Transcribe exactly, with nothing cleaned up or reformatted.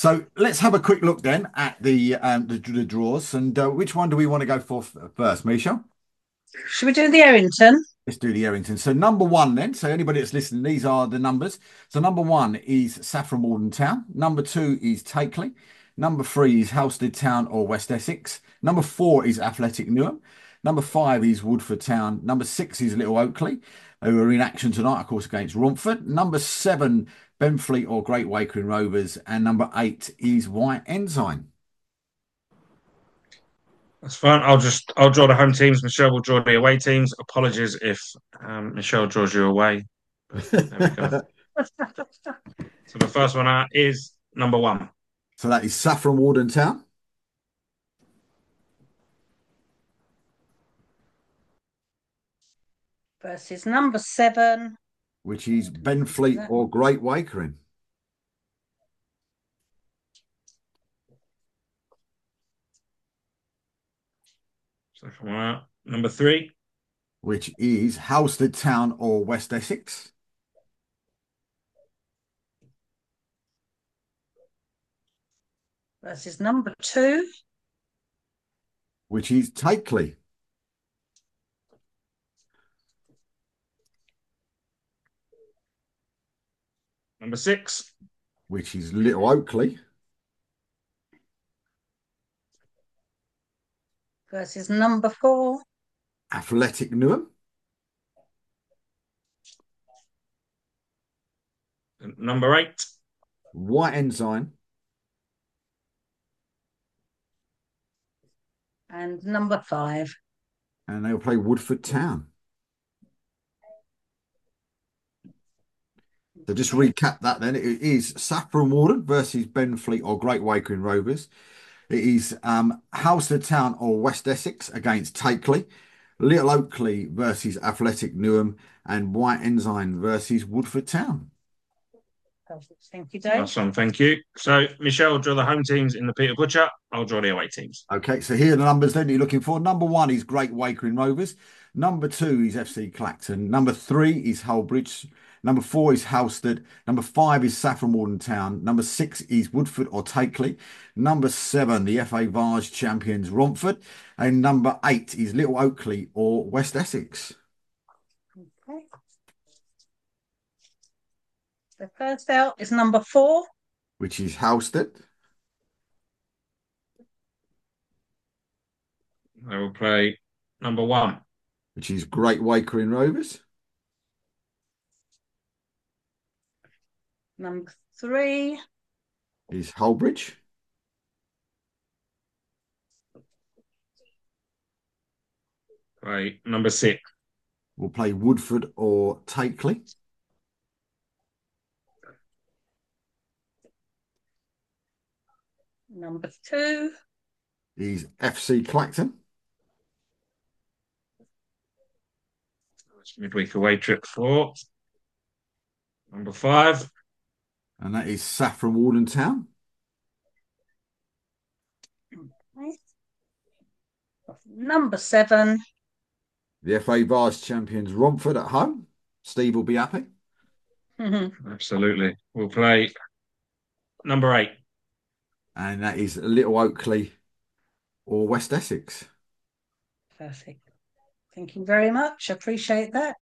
So let's have a quick look then at the um, the, the draws, and uh, which one do we want to go for f- first, Misha? Should we do the Errington? Let's do the Errington. So number one then. So anybody that's listening, these are the numbers. So number one is Saffron Walden Town. Number two is Takeley. Number three is Halstead Town or West Essex. Number four is Athletic Newham. Number five is Woodford Town. Number six is Little Oakley, who are in action tonight, of course, against Romford. Number seven, Benfleet or Great Wakering Rovers. And number eight is White Ensign. That's fine. I'll just I'll draw the home teams. Michelle will draw the away teams. Apologies if um, Michelle draws you away, but there we go. So the first one out is number one. So that is Saffron Walden Town, Versus number seven. which is Benfleet That or Great Wakering, Second one out. Number three. which is Halstead Town or West Essex, versus number two. which is Takeley, Number six. which is Little Oakley, Versus number four. Athletic Newham, Number eight. White Ensign, And number five. and they'll play Woodford Town. So just recap that then. It is Saffron Walden versus Benfleet or Great Wakering Rovers. It is um, Halstead Town or West Essex against Takeley. Little Oakley versus Athletic Newham, and White Ensign versus Woodford Town. Perfect. Thank you, Dave. Awesome, thank you. So Michelle will draw the home teams in the Peter Butcher. I'll draw the away teams. Okay, so here are the numbers then you're looking for. Number one is Great Wakering Rovers. Number two is F C Clacton. Number three is Hullbridge. Number four is Halstead. Number five is Saffron Walden Town. Number six is Woodford or Takeley. Number seven, the F A Vars champions Romford. And number eight is Little Oakley or West Essex. Okay. The first out is number four. Which is Halstead. I will play number one. Which is Great Wakering Rovers. Number three. Is Hullbridge. Play number six. We'll play Woodford or Takeley. Number two. Is F C Clacton. Midweek away trip four. Number five. And that is Saffron Walden Town. Okay. Number seven. The F A Vars champions Romford at home. Steve will be happy. Absolutely. We'll play number eight. And that is Little Oakley or West Essex. Perfect. Thank you very much. Appreciate that.